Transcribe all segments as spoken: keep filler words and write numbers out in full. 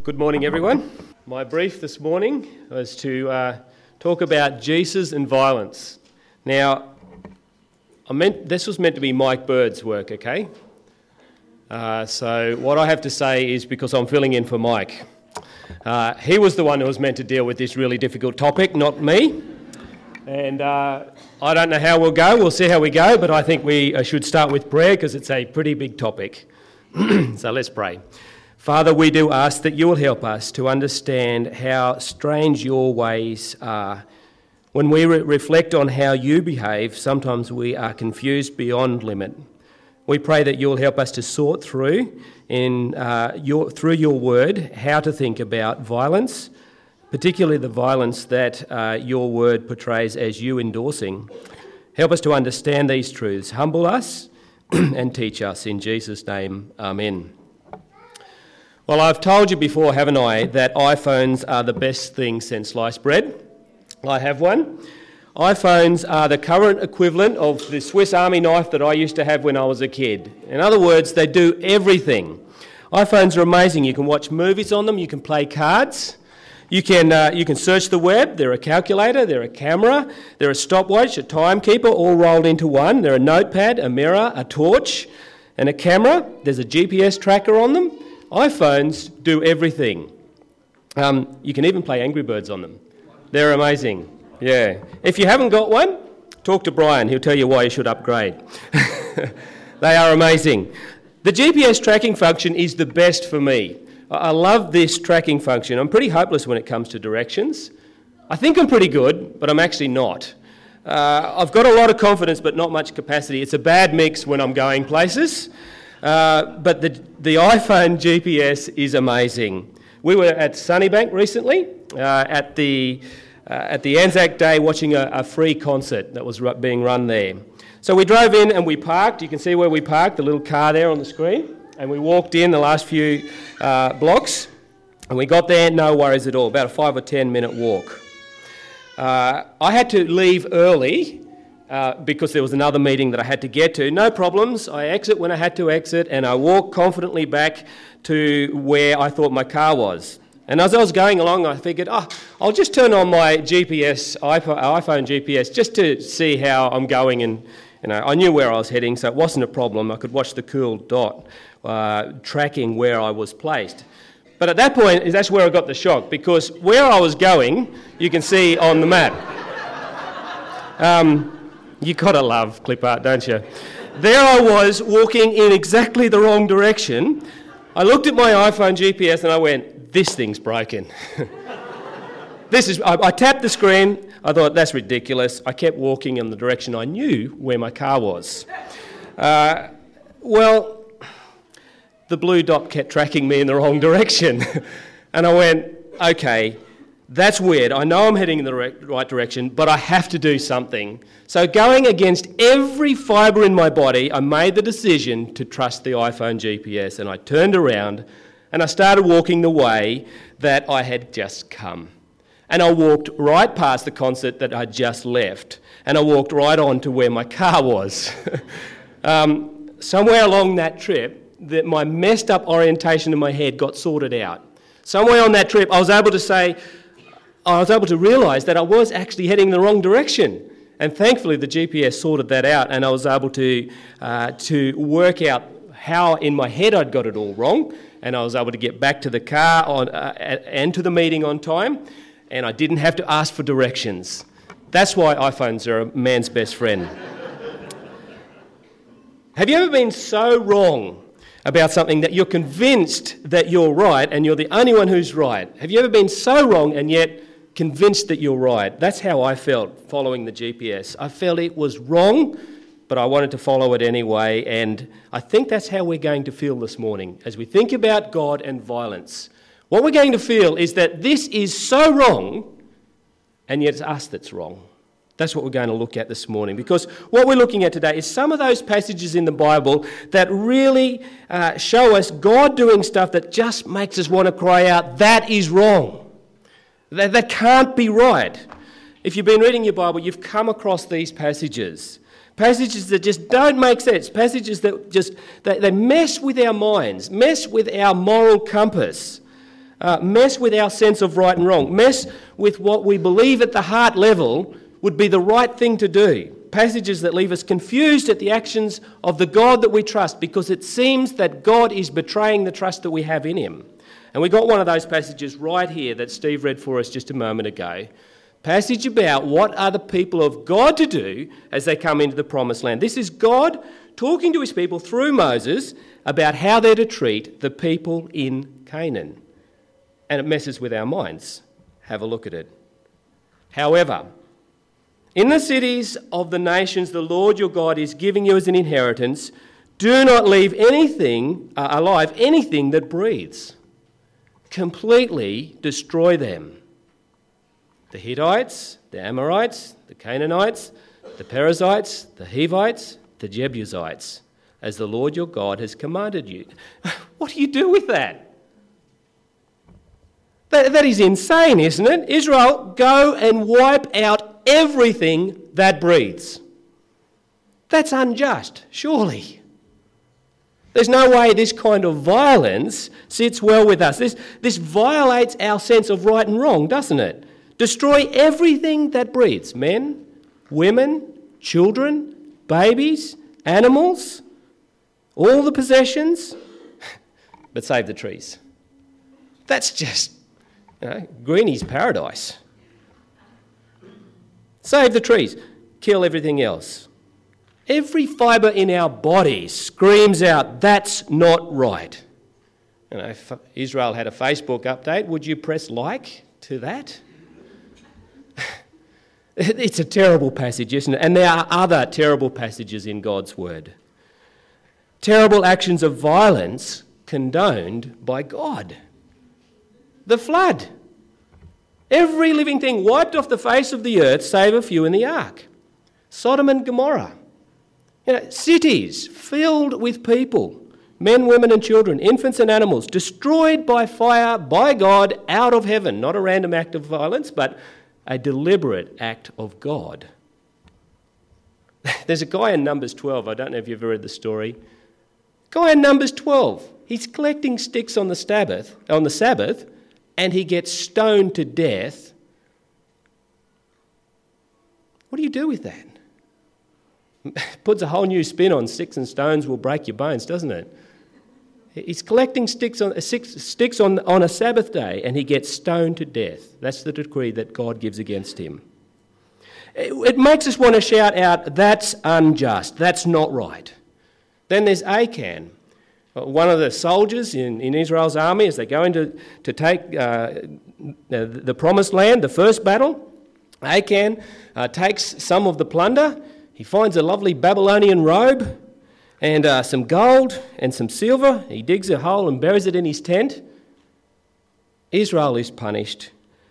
Good morning, everyone. My brief this morning was to uh, talk about Jesus and violence. Now, I meant this was meant to be Mike Bird's work, okay? Uh, so what I have to say is because I'm filling in for Mike. Uh, he was the one who was meant to deal with this really difficult topic, not me. And uh, I don't know how we'll go. We'll see how we go, but I think we uh, should start with prayer because it's a pretty big topic. So let's pray. Father, we do ask that you will help us to understand how strange your ways are. When we re- reflect on how you behave, sometimes we are confused beyond limit. We pray that you'll help us to sort through, in uh, your, through your word, how to think about violence, particularly the violence that uh, your word portrays as you endorsing. Help us to understand these truths. Humble us and teach us. In Jesus' name, amen. Well, I've told you before, haven't I, that iPhones are the best thing since sliced bread. I have one. iPhones are the current equivalent of the Swiss Army knife that I used to have when I was a kid. In other words, they do everything. iPhones are amazing. You can watch movies on them, you can play cards, you can uh, you can search the web. They're a calculator, they're a camera, they're a stopwatch, a timekeeper, all rolled into one. They're a notepad, a mirror, a torch, and a camera. There's a G P S tracker on them. iPhones do everything. Um, you can even play Angry Birds on them. They're amazing. Yeah. If you haven't got one, talk to Brian. He'll tell you why you should upgrade. They are amazing. The G P S tracking function is the best for me. I love this tracking function. I'm pretty hopeless when it comes to directions. I think I'm pretty good, but I'm actually not. Uh, I've got a lot of confidence, but not much capacity. It's a bad mix when I'm going places. Uh, but the the iPhone G P S is amazing. We were at Sunnybank recently uh, at the uh, at the Anzac Day watching a, a free concert that was ru- being run there. So we drove in and we parked. You can see where we parked, the little car there on the screen. And we walked in the last few uh, blocks, and we got there, no worries at all. About a five or ten minute walk. Uh, I had to leave early. Uh, because there was another meeting that I had to get to. No problems. I exit when I had to exit, and I walk confidently back to where I thought my car was. And as I was going along, I figured, oh, I'll just turn on my G P S, iPhone G P S, just to see how I'm going. And you know, I knew where I was heading, so it wasn't a problem. I could watch the cool dot uh, tracking where I was placed. But at that point, that's where I got the shock, because where I was going, you can see on the map. Um, You gotta love clip art, don't you? There I was walking in exactly the wrong direction. I looked at my iPhone G P S and I went, this thing's broken. This is. I, I tapped the screen. I thought, that's ridiculous. I kept walking in the direction I knew where my car was. Uh, well, the blue dot kept tracking me in the wrong direction. And I went, okay, that's weird. I know I'm heading in the right direction, but I have to do something. So going against every fibre in my body, I made the decision to trust the iPhone G P S, and I turned around and I started walking the way that I had just come. And I walked right past the concert that I just left, and I walked right on to where my car was. um, somewhere along that trip, that my messed up orientation in my head got sorted out. Somewhere on that trip, I was able to say, I was able to realise that I was actually heading in the wrong direction. And thankfully the G P S sorted that out, and I was able to uh, to work out how in my head I'd got it all wrong, and I was able to get back to the car on, uh, and to the meeting on time, and I didn't have to ask for directions. That's why iPhones are a man's best friend. Have you ever been so wrong about something that you're convinced that you're right and you're the only one who's right? Have you ever been so wrong and yet convinced that you're right? That's how I felt following the G P S. I felt it was wrong, but I wanted to follow it anyway, and I think that's how we're going to feel this morning as we think about God and violence. What we're going to feel is that this is so wrong, and yet it's us that's wrong. That's what we're going to look at this morning, because what we're looking at today is some of those passages in the Bible that really uh, show us God doing stuff that just makes us want to cry out, that is wrong. That, that can't be right. If you've been reading your Bible, you've come across these passages. Passages that just don't make sense. Passages that just, they, they mess with our minds, mess with our moral compass. uh, mess with our sense of right and wrong, mess with what we believe at the heart level would be the right thing to do. Passages that leave us confused at the actions of the God that we trust, because it seems that God is betraying the trust that we have in him. And we got one of those passages right here that Steve read for us just a moment ago. Passage about what are the people of God to do as they come into the promised land. This is God talking to his people through Moses about how they're to treat the people in Canaan. And it messes with our minds. Have a look at it. However, in the cities of the nations the Lord your God is giving you as an inheritance, do not leave anything uh, alive, anything that breathes. Completely destroy them. The Hittites, the Amorites, the Canaanites, the Perizzites, the Hivites, the Jebusites, as the Lord your God has commanded you. What do you do with that? That, that is insane, isn't it? Israel, go and wipe out everything that breathes. That's unjust, surely. There's no way this kind of violence sits well with us. This, this violates our sense of right and wrong, doesn't it? Destroy everything that breathes. Men, women, children, babies, animals, all the possessions, but save the trees. That's just, you know, Greenie's paradise. Save the trees, kill everything else. Every fibre in our bodies screams out, that's not right. You know, if Israel had a Facebook update, would you press like to that? It's a terrible passage, isn't it? And there are other terrible passages in God's word. Terrible actions of violence condoned by God. The flood. Every living thing wiped off the face of the earth, save a few in the ark. Sodom and Gomorrah. You know, cities filled with people, men, women and children, infants and animals, destroyed by fire by God out of heaven. Not a random act of violence, but a deliberate act of God. There's a guy in Numbers twelve, I don't know if you've ever read the story. Guy in Numbers twelve, he's collecting sticks on the Sabbath, on the Sabbath, and he gets stoned to death. What do you do with that? Puts a whole new spin on sticks and stones will break your bones, doesn't it? He's collecting sticks on six, sticks on, on a Sabbath day and he gets stoned to death. That's the decree that God gives against him. It, it makes us want to shout out, that's unjust, that's not right. Then there's Achan, one of the soldiers in, in Israel's army as they go in to, to take uh, the, the promised land, the first battle. Achan uh, takes some of the plunder. He finds a lovely Babylonian robe and uh, some gold and some silver. He digs a hole and buries it in his tent. Israel is punished.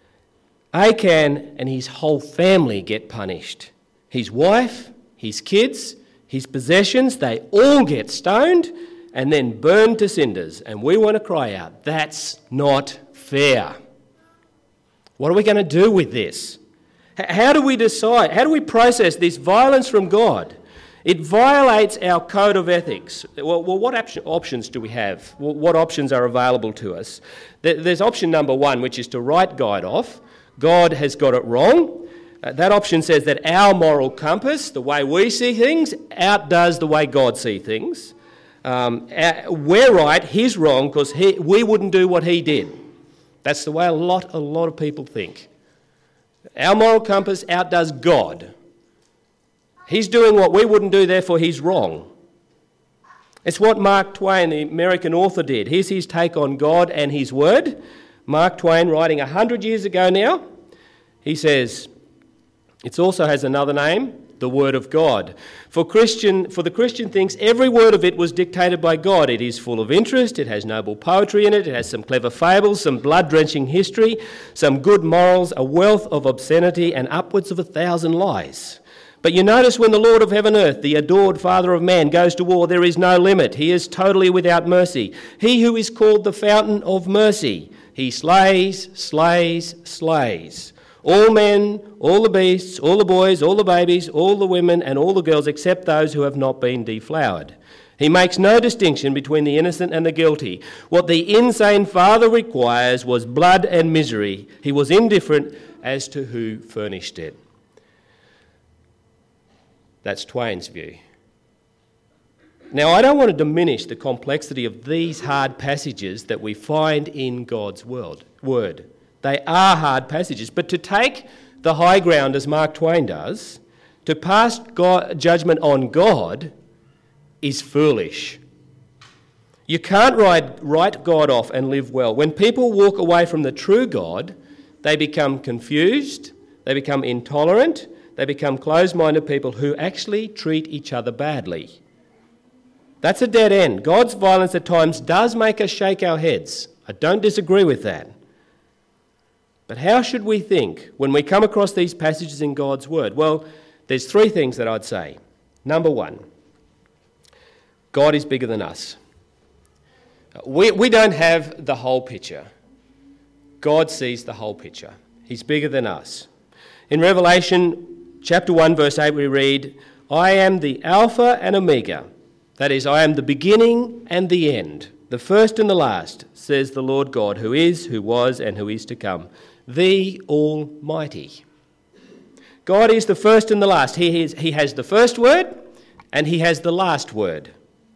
Achan and his whole family get punished. His wife, his kids, his possessions, they all get stoned and then burned to cinders. And we want to cry out, that's not fair. What are we going to do with this? How do we decide? How do we process this violence from God? It violates our code of ethics. Well, well what op- options do we have? Well, what options are available to us? There's option number one, which is to write God off. God has got it wrong. Uh, that option says that our moral compass, the way we see things, outdoes the way God sees things. Um, our, we're right, he's wrong, because we wouldn't do what he did. That's the way a lot, a lot of people think. Our moral compass outdoes God. He's doing what we wouldn't do, therefore he's wrong. It's what Mark Twain, the American author, did. Here's his take on God and his word. Mark Twain, writing a hundred years ago now, he says, it also has another name, the Word of God. For Christian, for the Christian thinks every word of it was dictated by God. It is full of interest, it has noble poetry in it, it has some clever fables, some blood-drenching history, some good morals, a wealth of obscenity, and upwards of a thousand lies. But you notice when the Lord of heaven and earth, the adored Father of man, goes to war, there is no limit. He is totally without mercy. He who is called the fountain of mercy, he slays, slays, slays. All men, all the beasts, all the boys, all the babies, all the women and all the girls except those who have not been deflowered. He makes no distinction between the innocent and the guilty. What the insane father requires was blood and misery. He was indifferent as to who furnished it. That's Twain's view. Now, I don't want to diminish the complexity of these hard passages that we find in God's world, word. They are hard passages, but to take the high ground as Mark Twain does, to pass God, judgment on God, is foolish. You can't write, write God off and live well. When people walk away from the true God, they become confused, they become intolerant, they become closed-minded people who actually treat each other badly. That's a dead end. God's violence at times does make us shake our heads. I don't disagree with that. But how should we think when we come across these passages in God's word? Well, there's three things that I'd say. Number one, God is bigger than us. We, we don't have the whole picture. God sees the whole picture. He's bigger than us. In Revelation chapter one, verse eight, we read, I am the Alpha and Omega. That is, I am the beginning and the end, the first and the last, says the Lord God, who is, who was, and who is to come, the Almighty. God is the first and the last. He, is, he has the first word and he has the last word.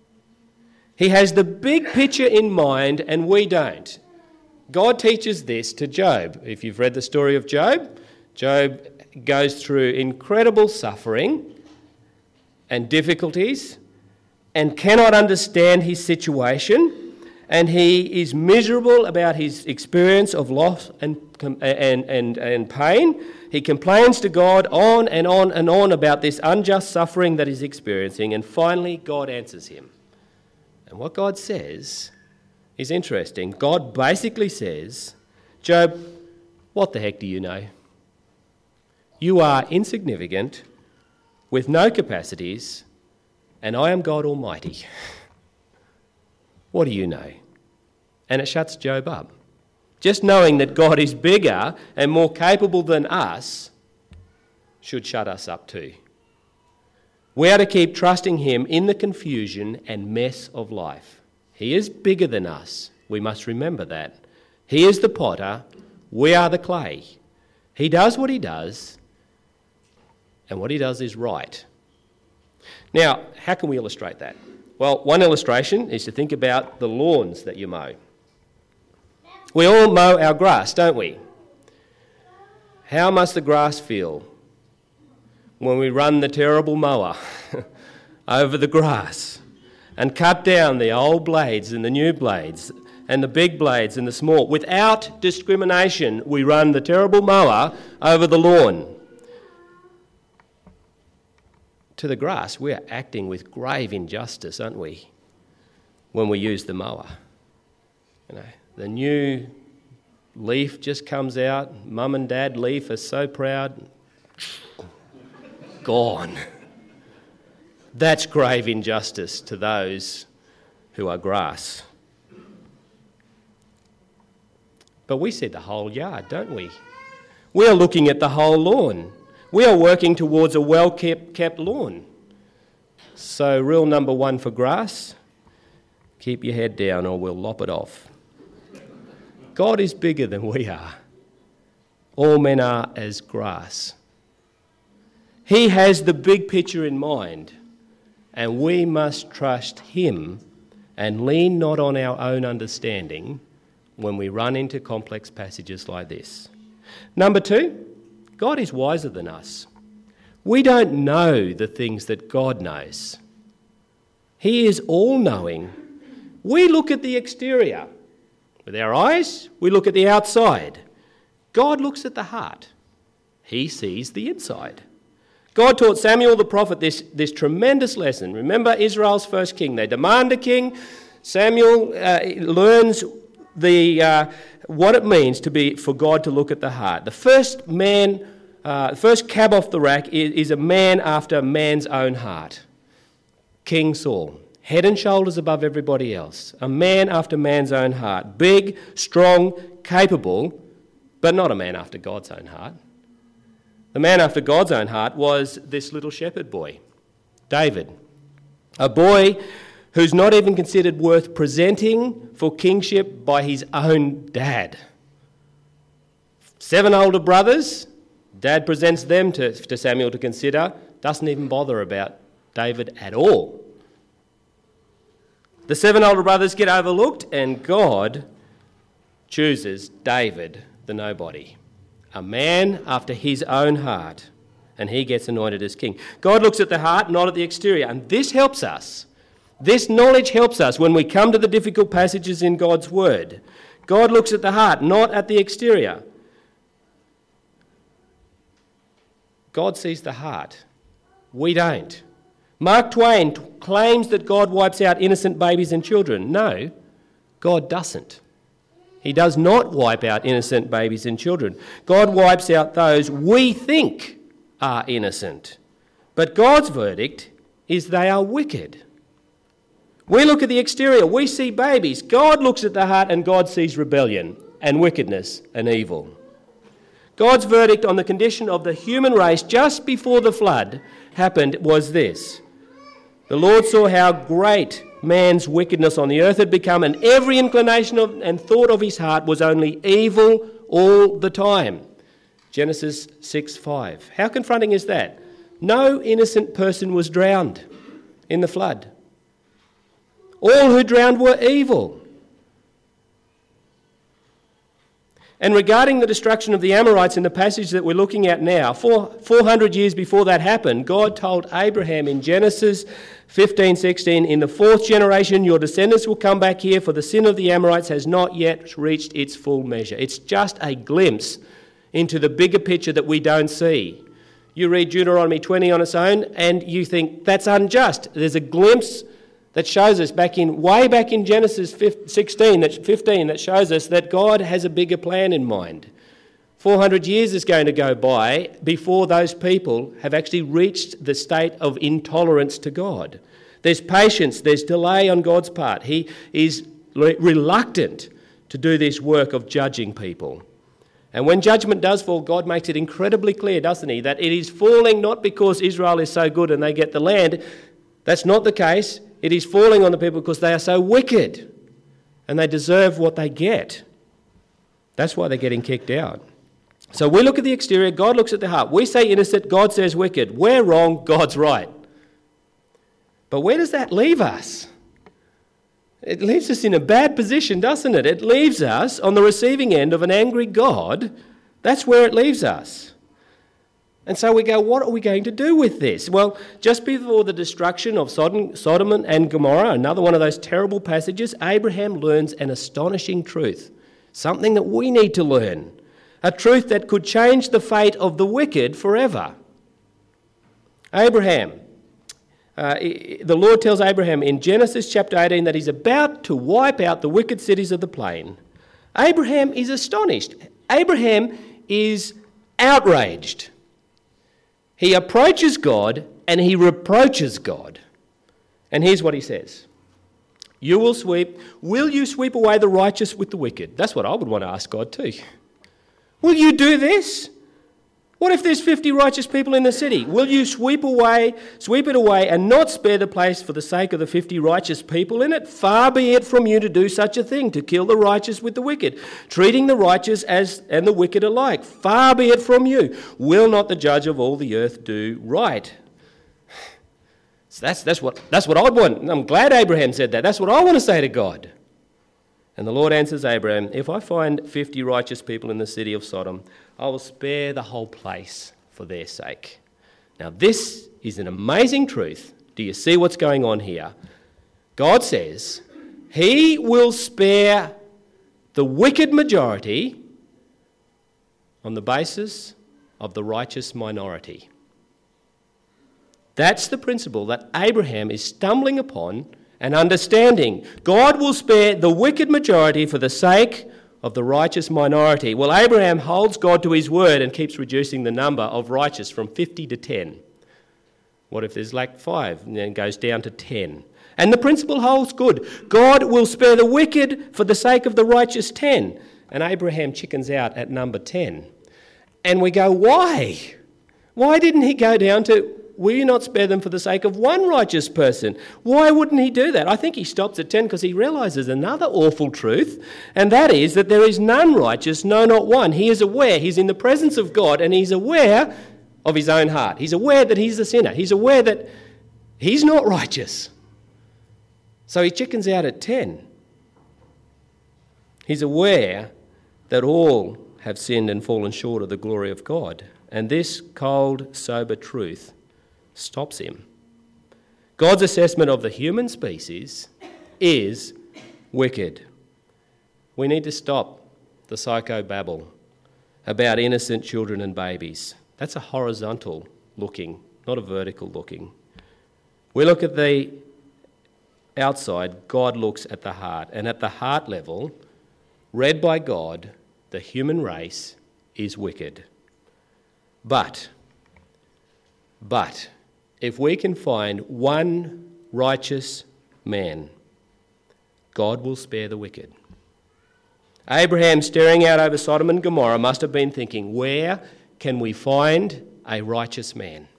He has the big picture in mind and we don't. God teaches this to Job. If you've read the story of Job, Job goes through incredible suffering and difficulties and cannot understand his situation, and he is miserable about his experience of loss and, and, and, and pain. He complains to God on and on and on about this unjust suffering that he's experiencing, and finally God answers him. And what God says is interesting. God basically says, Job, what the heck do you know? You are insignificant, with no capacities, and I am God Almighty. What do you know? And it shuts Job up. Just knowing that God is bigger and more capable than us should shut us up too. We are to keep trusting him in the confusion and mess of life. He is bigger than us. We must remember that. He is the potter. We are the clay. He does what he does, and what he does is right. Now, how can we illustrate that? Well, one illustration is to think about the lawns that you mow. We all mow our grass, don't we? How must the grass feel when we run the terrible mower over the grass and cut down the old blades and the new blades and the big blades and the small? Without discrimination, we run the terrible mower over the lawn. To the grass, we're acting with grave injustice, aren't we, when we use the mower? You know, the new leaf just comes out. Mum and Dad leaf are so proud. Gone. That's grave injustice to those who are grass. But we see the whole yard, don't we? We are looking at the whole lawn. We are working towards a well-kept kept lawn. So rule number one for grass, keep your head down or we'll lop it off. God is bigger than we are. All men are as grass. He has the big picture in mind, and we must trust him and lean not on our own understanding when we run into complex passages like this. Number two, God is wiser than us. We don't know the things that God knows. He is all-knowing. We look at the exterior. With our eyes, we look at the outside. God looks at the heart. He sees the inside. God taught Samuel the prophet this, this tremendous lesson. Remember Israel's first king. They demand a king. Samuel uh, learns the uh, what it means to be for God to look at the heart. The first man, uh, the first cab off the rack is, is a man after man's own heart. King Saul, head and shoulders above everybody else. A man after man's own heart. Big, strong, capable, but not a man after God's own heart. The man after God's own heart was this little shepherd boy, David. A boy who's not even considered worth presenting for kingship by his own dad. Seven older brothers, dad presents them to, to Samuel to consider, doesn't even bother about David at all. The seven older brothers get overlooked, and God chooses David, the nobody, a man after his own heart, and he gets anointed as king. God looks at the heart, not at the exterior, and this helps us. This knowledge helps us when we come to the difficult passages in God's word. God looks at the heart, not at the exterior. God sees the heart. We don't. Mark Twain t- claims that God wipes out innocent babies and children. No, God doesn't. He does not wipe out innocent babies and children. God wipes out those we think are innocent. But God's verdict is they are wicked. We look at the exterior, we see babies. God looks at the heart, and God sees rebellion and wickedness and evil. God's verdict on the condition of the human race just before the flood happened was this. The Lord saw how great man's wickedness on the earth had become, and every inclination of, and thought of his heart was only evil all the time. Genesis six five. How confronting is that? No innocent person was drowned in the flood. All who drowned were evil. And regarding the destruction of the Amorites in the passage that we're looking at now, four, 400 years before that happened, God told Abraham in Genesis fifteen sixteen, in the fourth generation your descendants will come back here, for the sin of the Amorites has not yet reached its full measure. It's just a glimpse into the bigger picture that we don't see. You read Deuteronomy twenty on its own and you think that's unjust. There's a glimpse that shows us back in, way back in Genesis sixteen, that fifteen, that shows us that God has a bigger plan in mind. four hundred years is going to go by before those people have actually reached the state of intolerance to God. There's patience, there's delay on God's part. He is re- reluctant to do this work of judging people. And when judgment does fall, God makes it incredibly clear, doesn't he, that it is falling not because Israel is so good and they get the land. That's not the case. It is falling on the people because they are so wicked and they deserve what they get. That's why they're getting kicked out. So we look at the exterior, God looks at the heart. We say innocent, God says wicked. We're wrong, God's right. But where does that leave us? It leaves us in a bad position, doesn't it? It leaves us on the receiving end of an angry God. That's where it leaves us. And so we go, what are we going to do with this? Well, just before the destruction of Sodom, Sodom and Gomorrah, another one of those terrible passages, Abraham learns an astonishing truth, something that we need to learn, a truth that could change the fate of the wicked forever. Abraham, uh, the Lord tells Abraham in Genesis chapter eighteen that he's about to wipe out the wicked cities of the plain. Abraham is astonished. Abraham is outraged. He approaches God and he reproaches God. And here's what he says. You will sweep, will you sweep away the righteous with the wicked? That's what I would want to ask God too. Will you do this? What if there's fifty righteous people in the city? Will you sweep away, sweep it away and not spare the place for the sake of the fifty righteous people in it? Far be it from you to do such a thing, to kill the righteous with the wicked, treating the righteous as and the wicked alike. Far be it from you. Will not the judge of all the earth do right? So that's, that's, what, that's what I'd want. I'm glad Abraham said that. That's what I want to say to God. And the Lord answers Abraham, if I find fifty righteous people in the city of Sodom, I will spare the whole place for their sake. Now this is an amazing truth. Do you see what's going on here? God says he will spare the wicked majority on the basis of the righteous minority. That's the principle that Abraham is stumbling upon and understanding. God will spare the wicked majority for the sake of the righteous minority. Well, Abraham holds God to his word and keeps reducing the number of righteous from fifty to ten. What if there's like five and then goes down to ten? And the principle holds good. God will spare the wicked for the sake of the righteous ten. And Abraham chickens out at number ten. And we go, why? Why didn't he go down to will you not spare them for the sake of one righteous person? Why wouldn't he do that? I think he stops at ten because he realises another awful truth, and that is that there is none righteous, no, not one. He is aware, he's in the presence of God, and he's aware of his own heart. He's aware that he's a sinner. He's aware that he's not righteous. So he chickens out at ten. He's aware that all have sinned and fallen short of the glory of God. And this cold, sober truth stops him. God's assessment of the human species is wicked. We need to stop the psychobabble about innocent children and babies. That's a horizontal looking, not a vertical looking. We look at the outside, God looks at the heart. And at the heart level, read by God, the human race is wicked. But, but, if we can find one righteous man, God will spare the wicked. Abraham, staring out over Sodom and Gomorrah, must have been thinking, where can we find a righteous man?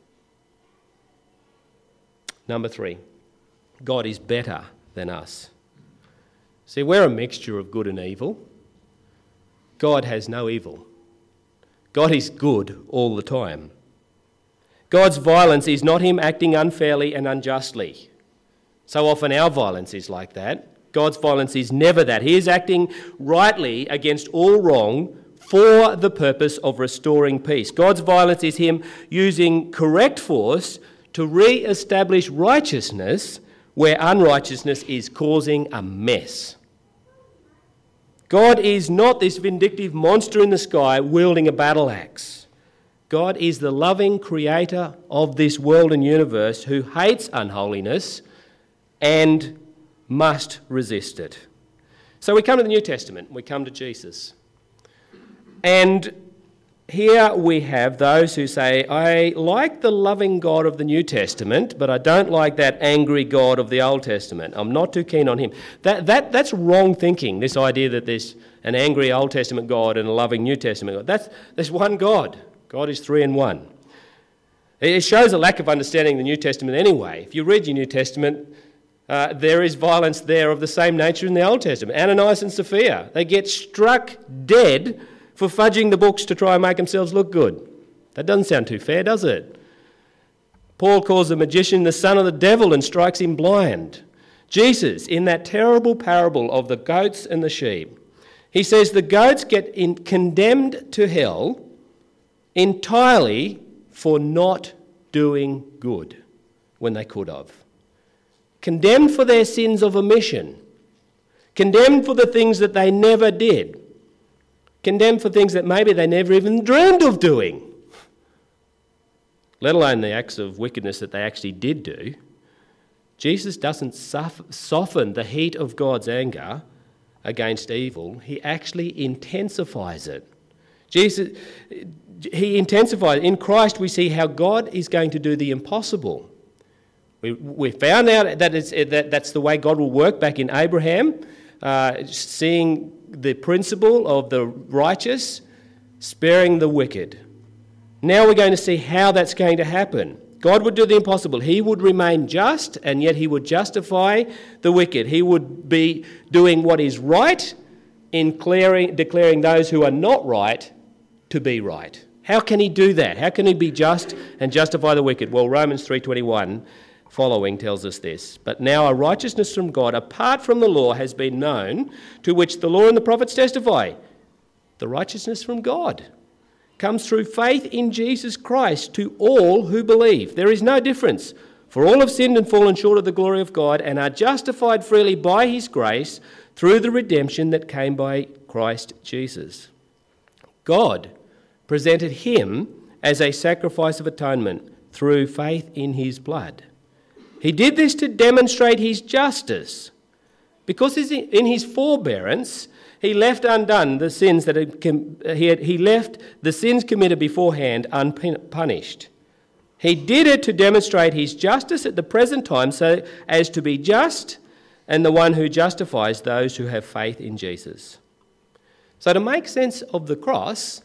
Number three, God is better than us. See, we're a mixture of good and evil. God has no evil. God is good all the time. God's violence is not him acting unfairly and unjustly. So often our violence is like that. God's violence is never that. He is acting rightly against all wrong for the purpose of restoring peace. God's violence is him using correct force to re-establish righteousness where unrighteousness is causing a mess. God is not this vindictive monster in the sky wielding a battle axe. God is the loving creator of this world and universe who hates unholiness and must resist it. So we come to the New Testament, we come to Jesus. And here we have those who say, I like the loving God of the New Testament, but I don't like that angry God of the Old Testament. I'm not too keen on him. That, that, that's wrong thinking, this idea that there's an angry Old Testament God and a loving New Testament God. That's, there's one God. God is three in one. It shows a lack of understanding of the New Testament anyway. If you read your New Testament, uh, there is violence there of the same nature in the Old Testament. Ananias and Sapphira, they get struck dead for fudging the books to try and make themselves look good. That doesn't sound too fair, does it? Paul calls the magician the son of the devil and strikes him blind. Jesus, in that terrible parable of the goats and the sheep, he says the goats get in, condemned to hell entirely for not doing good when they could have. Condemned for their sins of omission. Condemned for the things that they never did. Condemned for things that maybe they never even dreamed of doing, let alone the acts of wickedness that they actually did do. Jesus doesn't soften the heat of God's anger against evil. He actually intensifies it. Jesus, he intensifies. In Christ we see how God is going to do the impossible. We, we found out that, it's, that that's the way God will work back in Abraham, uh, seeing the principle of the righteous sparing the wicked. Now we're going to see how that's going to happen. God would do the impossible. He would remain just, and yet he would justify the wicked. He would be doing what is right in declaring, declaring those who are not right to be right. How can he do that? How can he be just and justify the wicked? Well, Romans three twenty-one following tells us this. But now a righteousness from God apart from the law has been known, to which the law and the prophets testify. The righteousness from God comes through faith in Jesus Christ to all who believe. There is no difference. For all have sinned and fallen short of the glory of God and are justified freely by his grace through the redemption that came by Christ Jesus. God presented him as a sacrifice of atonement through faith in his blood. He did this to demonstrate his justice, because in his forbearance he left undone the sins that had, he, had, he left the sins committed beforehand unpunished. He did it to demonstrate his justice at the present time, so as to be just and the one who justifies those who have faith in Jesus. So to make sense of the cross,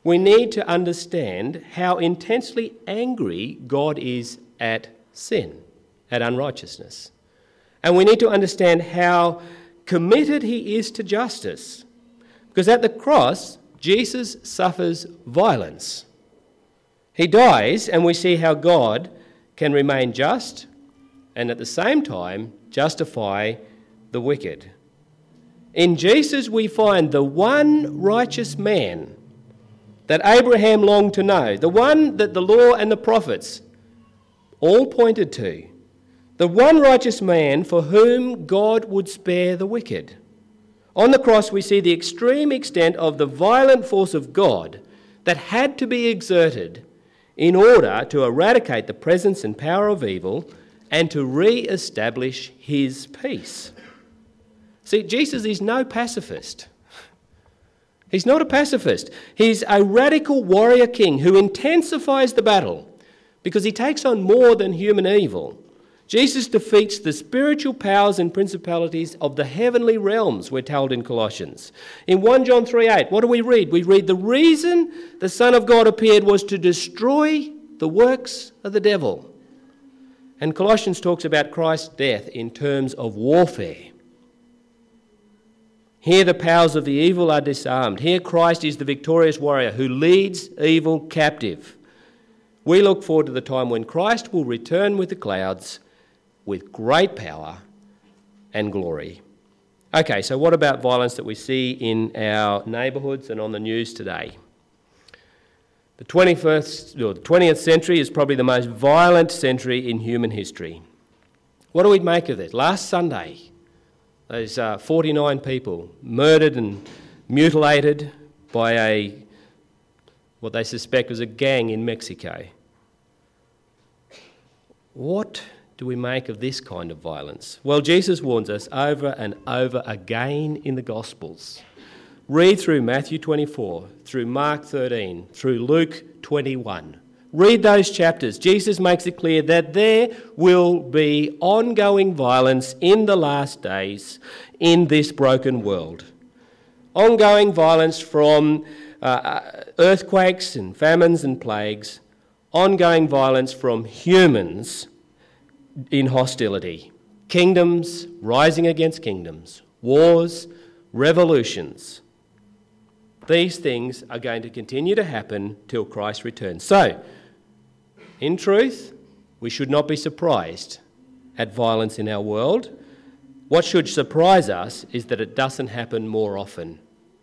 we need to understand how intensely angry God is at sin, at unrighteousness. And we need to understand how committed he is to justice. Because at the cross, Jesus suffers violence. He dies, and we see how God can remain just and at the same time justify the wicked. In Jesus we find the one righteous man that Abraham longed to know, the one that the law and the prophets all pointed to, the one righteous man for whom God would spare the wicked. On the cross we see the extreme extent of the violent force of God that had to be exerted in order to eradicate the presence and power of evil and to re-establish his peace. See, Jesus is no pacifist. He's not a pacifist. He's a radical warrior king who intensifies the battle because he takes on more than human evil. Jesus defeats the spiritual powers and principalities of the heavenly realms, we're told in Colossians. In First John three eight, what do we read? We read, the reason the Son of God appeared was to destroy the works of the devil. And Colossians talks about Christ's death in terms of warfare. Here the powers of the evil are disarmed. Here Christ is the victorious warrior who leads evil captive. We look forward to the time when Christ will return with the clouds with great power and glory. Okay, so what about violence that we see in our neighbourhoods and on the news today? The twenty-first, or the twentieth century is probably the most violent century in human history. What do we make of it? Last Sunday, those uh, forty-nine people murdered and mutilated by a, what they suspect was a gang in Mexico. What do we make of this kind of violence? Well, Jesus warns us over and over again in the Gospels. Read through Matthew twenty-four, through Mark thirteen, through Luke twenty-one. Read those chapters. Jesus makes it clear that there will be ongoing violence in the last days in this broken world. Ongoing violence from uh, earthquakes and famines and plagues. Ongoing violence from humans in hostility. Kingdoms rising against kingdoms. Wars, revolutions. These things are going to continue to happen till Christ returns. So, in truth, we should not be surprised at violence in our world. What should surprise us is that it doesn't happen more often.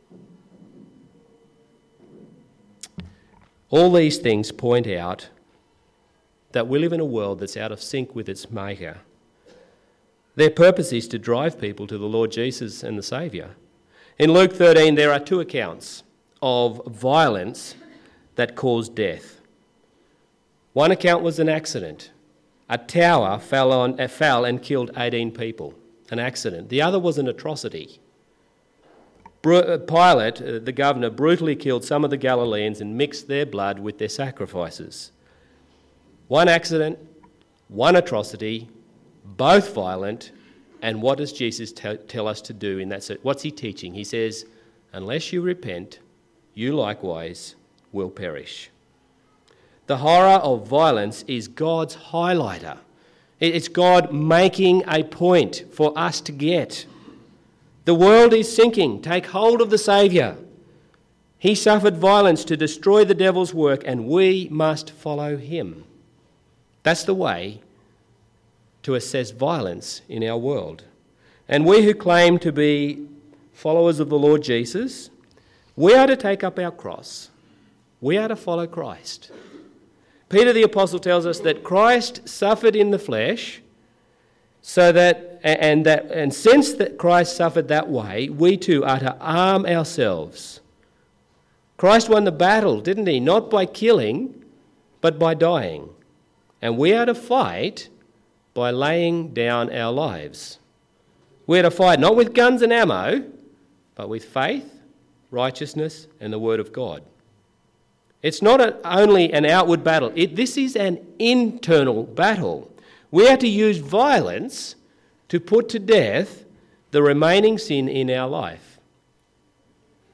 All these things point out that we live in a world that's out of sync with its maker. Their purpose is to drive people to the Lord Jesus and the Saviour. In Luke thirteen, there are two accounts of violence that caused death. One account was an accident. A tower fell on, uh, fell and killed eighteen people. An accident. The other was an atrocity. Bru- Pilate, uh, the governor, brutally killed some of the Galileans and mixed their blood with their sacrifices. One accident, one atrocity, both violent, and what does Jesus t- tell us to do in that? What's he teaching? He says, unless you repent, you likewise will perish. The horror of violence is God's highlighter. It's God making a point for us to get. The world is sinking. Take hold of the Saviour. He suffered violence to destroy the devil's work, and we must follow him. That's the way to assess violence in our world. And we who claim to be followers of the Lord Jesus, we are to take up our cross. We are to follow Christ. Peter the Apostle tells us that Christ suffered in the flesh, so that and that and since that Christ suffered that way, we too are to arm ourselves. Christ won the battle, didn't he? Not by killing, but by dying. And we are to fight by laying down our lives. We're to fight not with guns and ammo, but with faith, righteousness, and the Word of God. It's not a, only an outward battle. It, this is an internal battle. We are to use violence to put to death the remaining sin in our life.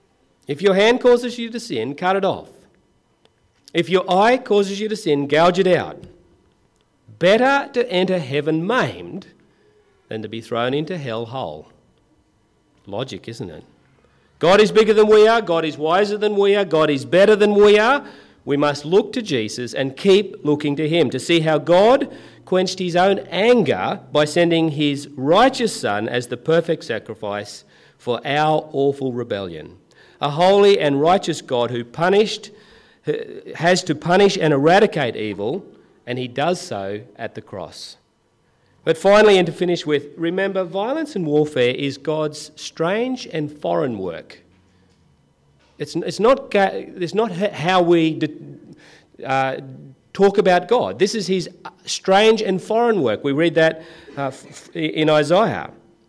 If your hand causes you to sin, cut it off. If your eye causes you to sin, gouge it out. Better to enter heaven maimed than to be thrown into hell whole. Logic, isn't it? God is bigger than we are. God is wiser than we are. God is better than we are. We must look to Jesus and keep looking to him to see how God quenched his own anger by sending his righteous Son as the perfect sacrifice for our awful rebellion. A holy and righteous God who punished, has to punish and eradicate evil, and he does so at the cross. But finally, and to finish with, remember, violence and warfare is God's strange and foreign work. It's, it's, not, it's not how we uh, talk about God. This is his strange and foreign work. We read that uh, in Isaiah.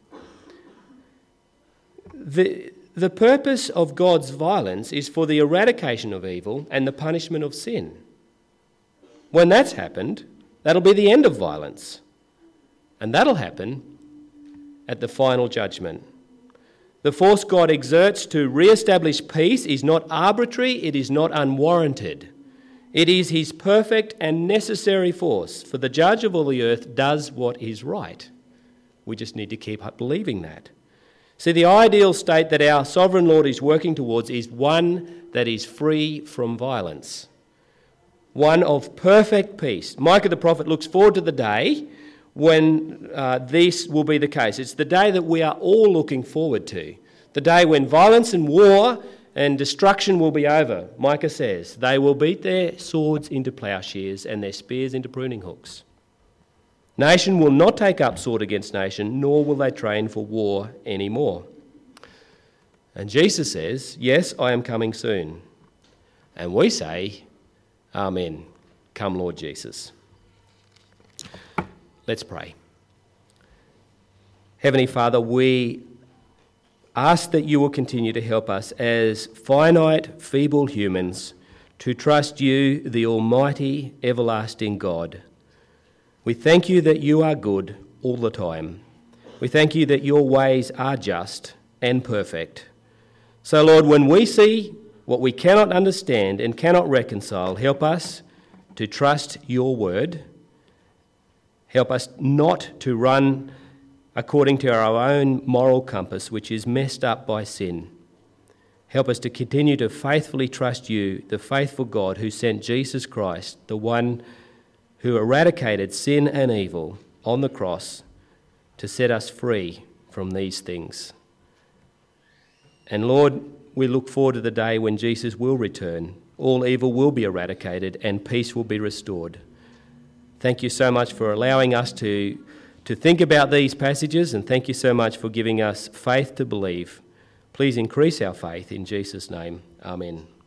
The, the purpose of God's violence is for the eradication of evil and the punishment of sin. When that's happened, that'll be the end of violence. And that'll happen at the final judgment. The force God exerts to re-establish peace is not arbitrary, it is not unwarranted. It is his perfect and necessary force, for the judge of all the earth does what is right. We just need to keep believing that. See, the ideal state that our sovereign Lord is working towards is one that is free from violence, one of perfect peace. Micah the prophet looks forward to the day when uh, this will be the case. It's the day that we are all looking forward to, the day when violence and war and destruction will be over. Micah says, they will beat their swords into ploughshares and their spears into pruning hooks. Nation will not take up sword against nation, nor will they train for war anymore. And Jesus says, yes, I am coming soon. And we say, Amen. Come, Lord Jesus. Let's pray. Heavenly Father, we ask that you will continue to help us as finite, feeble humans to trust you, the almighty, everlasting God. We thank you that you are good all the time. We thank you that your ways are just and perfect. So, Lord, when we see what we cannot understand and cannot reconcile, help us to trust your word. Help us not to run according to our own moral compass, which is messed up by sin. Help us to continue to faithfully trust you, the faithful God who sent Jesus Christ, the one who eradicated sin and evil on the cross to set us free from these things. And Lord, we look forward to the day when Jesus will return. All evil will be eradicated and peace will be restored. Thank you so much for allowing us to, to think about these passages, and thank you so much for giving us faith to believe. Please increase our faith in Jesus' name. Amen.